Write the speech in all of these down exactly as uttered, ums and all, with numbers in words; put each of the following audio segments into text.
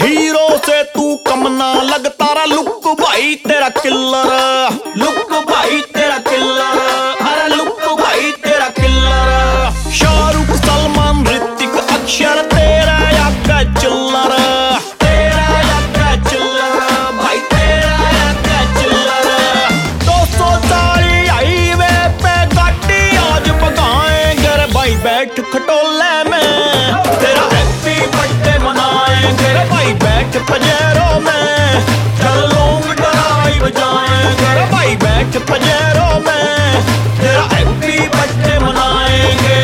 Hero से तू कम ना लगता रा, लुक भाई तेरा किल्लर, लुक भाई तेरा किल्लर, अरे लुक भाई तेरा किल्लर। शाहरुख सलमान ऋतिक अक्षर तेरा याका चिल्लर, तेरा याका चिल्लर, भाई तेरा याका चिल्लर। दो सौ चाली हाईवे पे गाड़ी आज भगाएंगे रे भाई बैठ खटोले में, तेरा हैप्पी बर्थडे मनाएंगे रे भाई बैठ पजेरों में, चल लॉन्ग ड्राइव जाएंगे रे भाई बैठ पजेरों में, तेरा हैप्पी बर्थडे मनाएंगे।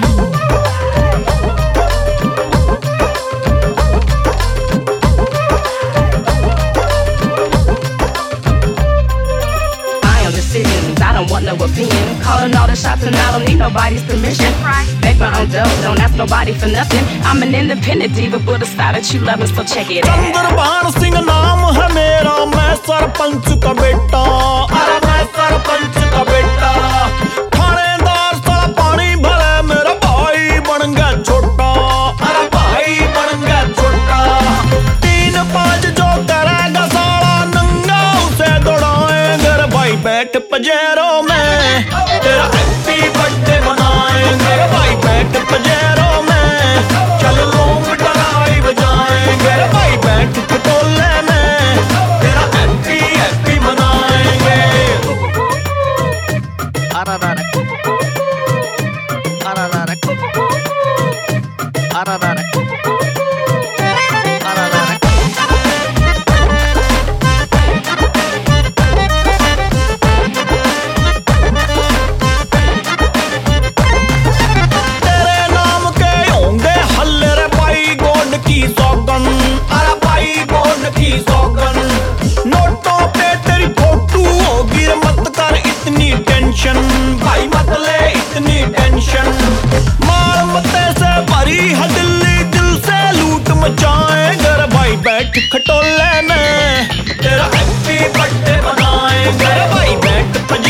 I don't want no opinion. Calling all the shots and I don't need nobody's permission. Make my own dough, don't ask nobody for nothing. I'm an independent diva, but a style that you loving, so check it out. Chandrabhan Singh नाम है मेरा, मैं सरपंच का बेटा, अरे मैं सरपंच का बेटा। थानेदार साला पानी भरे मेरा भाई बन गया छोटा, अरे भाई बन गया छोटा। तीन पाँच जो करेगा साला नंगा उसे दौड़ाएंगे रे भाई बैठ पजेरों में, तेरा हैप्पी बर्थडे मनाएंगे रे भाई बैठ पजेरों में, चल लॉन्ग ड्राइव जाएंगे रे भाई बैठ खटोले में, तेरा हैप्पी हैप्पी मनाएंगे। Ara ara ara ara ara ara भाई मत ले इतनी टेंशन, मार मते से भरी है दिल्ली, दिल से लूट मचाएंगे रे भाई बैठ खटोले में, तेरा हैप्पी बर्थडे मनाएंगे रे भाई बैठ